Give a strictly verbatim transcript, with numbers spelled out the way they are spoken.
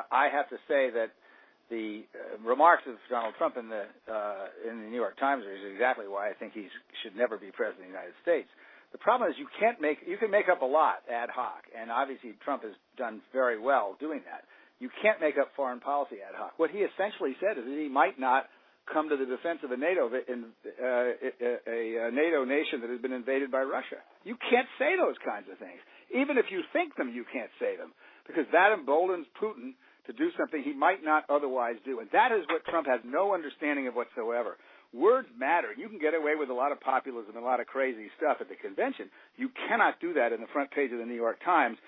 I have to say that the uh, remarks of Donald Trump in the uh, in the New York Times is exactly why I think he should never be president of the United States. The problem is you can't make you can make up a lot ad hoc, and obviously Trump has done very well doing that. You can't make up foreign policy ad hoc. What he essentially said is that he might not come to the defense of a NATO in, uh, a, a NATO nation that has been invaded by Russia. You can't say those kinds of things. Even if you think them, you can't say them, because that emboldens Putin to do something he might not otherwise do. And that is what Trump has no understanding of whatsoever. Words matter. You can get away with a lot of populism and a lot of crazy stuff at the convention. You cannot do that in the front page of the New York Times